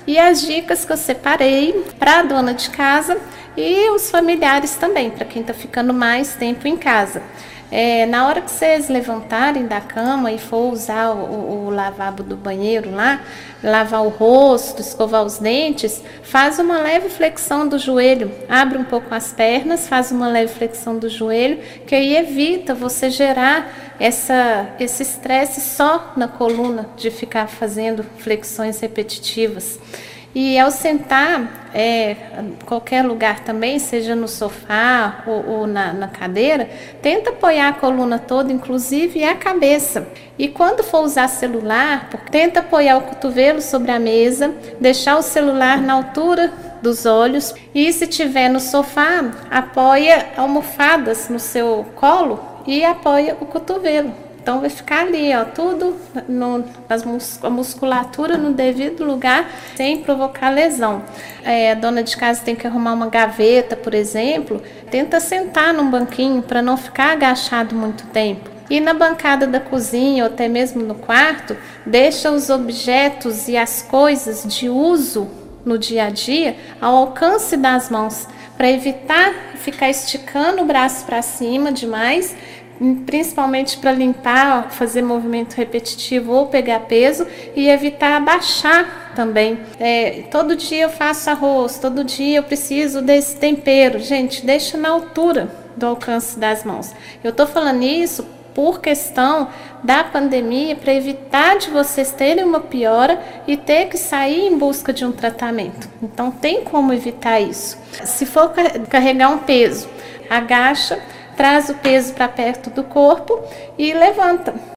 e as dicas que eu separei para a dona de casa e os familiares também, para quem está ficando mais tempo em casa. Na hora que vocês levantarem da cama e for usar o lavabo do banheiro lá, lavar o rosto, escovar os dentes, faz uma leve flexão do joelho, abre um pouco as pernas, faz uma leve flexão do joelho, que aí evita você gerar esse estresse só na coluna, de ficar fazendo flexões repetitivas. E ao sentar, qualquer lugar também, seja no sofá ou na cadeira, tenta apoiar a coluna toda, inclusive a cabeça. E quando for usar celular, tenta apoiar o cotovelo sobre a mesa, deixar o celular na altura dos olhos. E se tiver no sofá, apoia almofadas no seu colo e apoia o cotovelo. Então vai ficar ali, ó, tudo a musculatura no devido lugar, sem provocar lesão. A dona de casa tem que arrumar uma gaveta, por exemplo, tenta sentar num banquinho para não ficar agachado muito tempo. E na bancada da cozinha ou até mesmo no quarto, deixa os objetos e as coisas de uso no dia a dia ao alcance das mãos, para evitar ficar esticando o braço para cima demais, principalmente para limpar, fazer movimento repetitivo ou pegar peso, e evitar abaixar também. Todo dia eu faço arroz, todo dia eu preciso desse tempero. Gente, deixa na altura do alcance das mãos. Eu estou falando isso por questão da pandemia, para evitar de vocês terem uma piora e ter que sair em busca de um tratamento. Então tem como evitar isso. Se for carregar um peso, agacha, traz o peso para perto do corpo e levanta.